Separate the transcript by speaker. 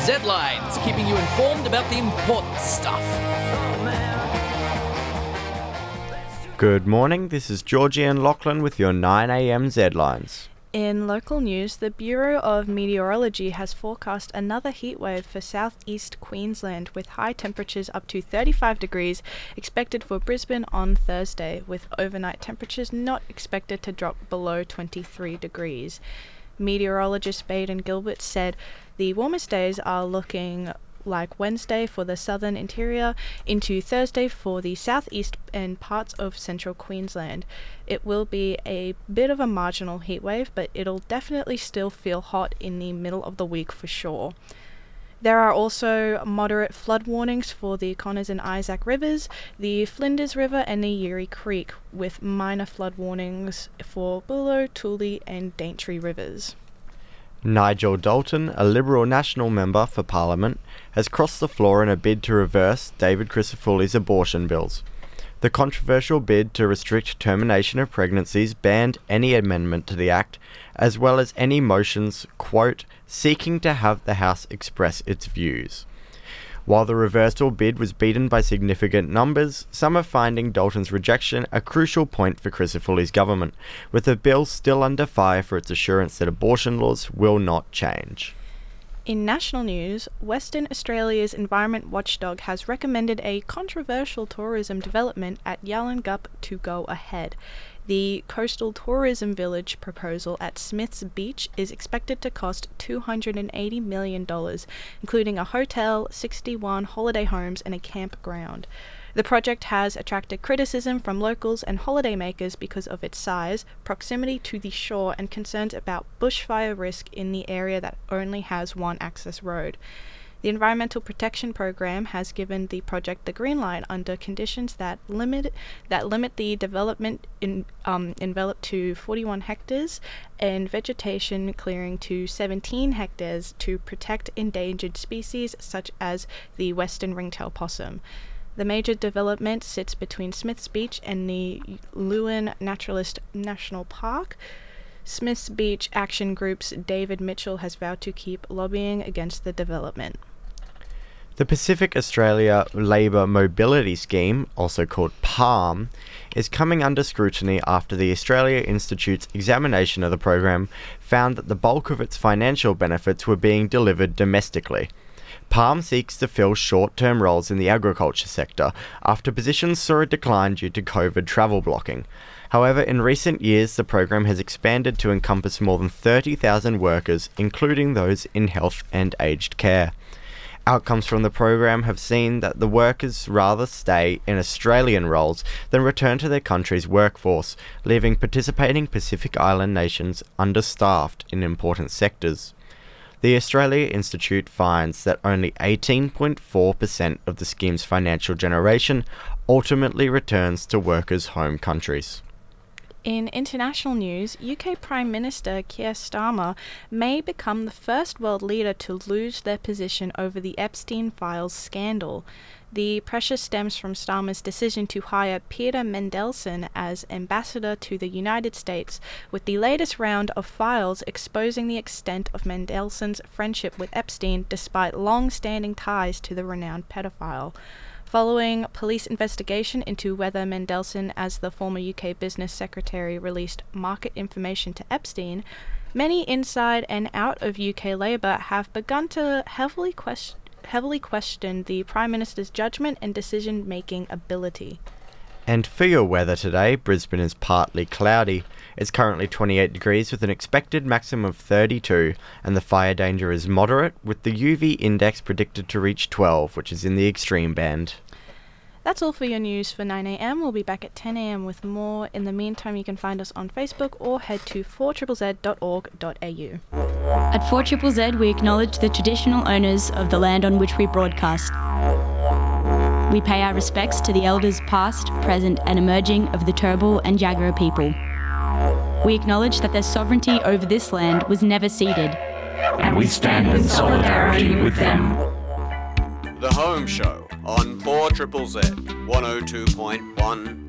Speaker 1: Z-Lines, keeping you informed about the important stuff.
Speaker 2: Good morning, this is Georgie and Lachlan with your 9am Z-Lines.
Speaker 3: In local news, the Bureau of Meteorology has forecast another heatwave for southeast Queensland with high temperatures up to 35 degrees expected for Brisbane on Thursday, with overnight temperatures not expected to drop below 23 degrees. Meteorologist Baden Gilbert said the warmest days are looking like Wednesday for the southern interior into Thursday for the southeast and parts of central Queensland. It will be a bit of a marginal heatwave, but it'll definitely still feel hot in the middle of the week for sure. There are also moderate flood warnings for the Connors and Isaac rivers, the Flinders River and the Yuri Creek, with minor flood warnings for Bullo, Tooley and Daintree rivers.
Speaker 2: Nigel Dalton, a Liberal National Member for Parliament, has crossed the floor in a bid to reverse David Crisafulli's abortion bills. The controversial bid to restrict termination of pregnancies banned any amendment to the Act, as well as any motions, quote, seeking to have the House express its views. While the reversal bid was beaten by significant numbers, some are finding Dalton's rejection a crucial point for Crisafulli's government, with the bill still under fire for its assurance that abortion laws will not change.
Speaker 3: In national news, Western Australia's environment watchdog has recommended a controversial tourism development at Yallingup to go ahead. The coastal tourism village proposal at Smith's Beach is expected to cost $280 million, including a hotel, 61 holiday homes and a campground. The project has attracted criticism from locals and holidaymakers because of its size, proximity to the shore and concerns about bushfire risk in the area that only has one access road. The Environmental Protection Program has given the project the green light under conditions that limit the development envelope to 41 hectares and vegetation clearing to 17 hectares to protect endangered species such as the western ringtail possum. The major development sits between Smith's Beach and the Lewin Naturalist National Park. Smith's Beach Action Group's David Mitchell has vowed to keep lobbying against the development.
Speaker 2: The Pacific Australia Labour Mobility Scheme, also called PALM, is coming under scrutiny after the Australia Institute's examination of the program found that the bulk of its financial benefits were being delivered domestically. PALM seeks to fill short-term roles in the agriculture sector after positions saw a decline due to COVID travel blocking. However, in recent years, the program has expanded to encompass more than 30,000 workers, including those in health and aged care. Outcomes from the program have seen that the workers rather stay in Australian roles than return to their country's workforce, leaving participating Pacific Island nations understaffed in important sectors. The Australia Institute finds that only 18.4% of the scheme's financial generation ultimately returns to workers' home countries.
Speaker 3: In international news, UK Prime Minister Keir Starmer may become the first world leader to lose their position over the Epstein Files scandal. The pressure stems from Starmer's decision to hire Peter Mandelson as ambassador to the United States, with the latest round of files exposing the extent of Mandelson's friendship with Epstein despite long-standing ties to the renowned pedophile. Following police investigation into whether Mandelson, as the former UK business secretary, released market information to Epstein, many inside and out of UK Labour have begun to heavily question the Prime Minister's judgment and decision-making ability.
Speaker 2: And for your weather today, Brisbane is partly cloudy. It's currently 28 degrees with an expected maximum of 32, and the fire danger is moderate, with the UV index predicted to reach 12, which is in the extreme band.
Speaker 3: That's all for your news for 9am. We'll be back at 10am with more. In the meantime, you can find us on Facebook or head to 4ZZZ.org.au.
Speaker 4: At 4ZZZ, we acknowledge the traditional owners of the land on which we broadcast. We pay our respects to the elders past, present and emerging of the Turrbal and Jagera people. We acknowledge that their sovereignty over this land was never ceded.
Speaker 5: And we stand in solidarity with them.
Speaker 6: The Home Show on 4ZZZ 102.1